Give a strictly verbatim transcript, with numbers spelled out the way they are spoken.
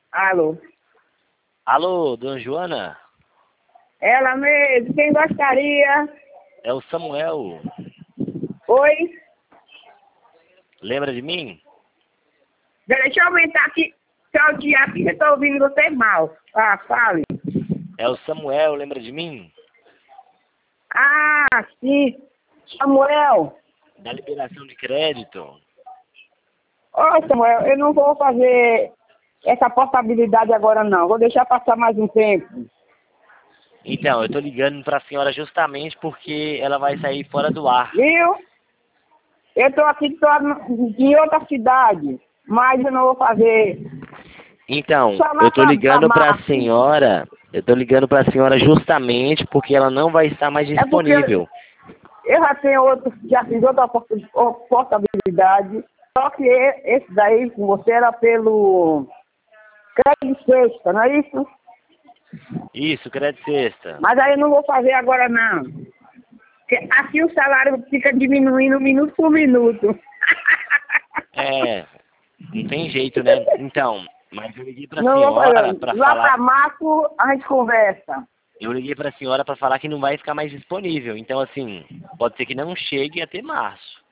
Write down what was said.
Alô? Alô, dona Joana? Ela mesmo, quem gostaria? É o Samuel. Oi? Lembra de mim? Deixa eu aumentar aqui, só o dia aqui que eu tô ouvindo você mal. Ah, fale. É o Samuel, lembra de mim? Ah, sim. Samuel. Da liberação de crédito. Ô, Samuel, eu não vou fazer essa portabilidade agora, não. Vou deixar passar mais um tempo. Então, eu tô ligando pra senhora justamente porque ela vai sair fora do ar. Viu? Eu tô aqui tô em outra cidade, mas eu não vou fazer. Então, Só lá eu tô pra, pra ligando pra março. senhora, eu tô ligando pra senhora justamente porque ela não vai estar mais É porque disponível. eu já tenho outro, já fiz outra porta- portabilidade, só que e- esse daí com você era pelo crédito sexta, não é isso? Isso, crédito sexta. Mas aí eu não vou fazer agora não. Porque aqui o salário fica diminuindo minuto por minuto. É, não tem jeito, né? Então, mas eu liguei pra Não vou senhora fazer. pra Lá falar, pra março a gente conversa. eu liguei pra senhora pra falar que não vai ficar mais disponível. Então, assim, pode ser que não chegue até março.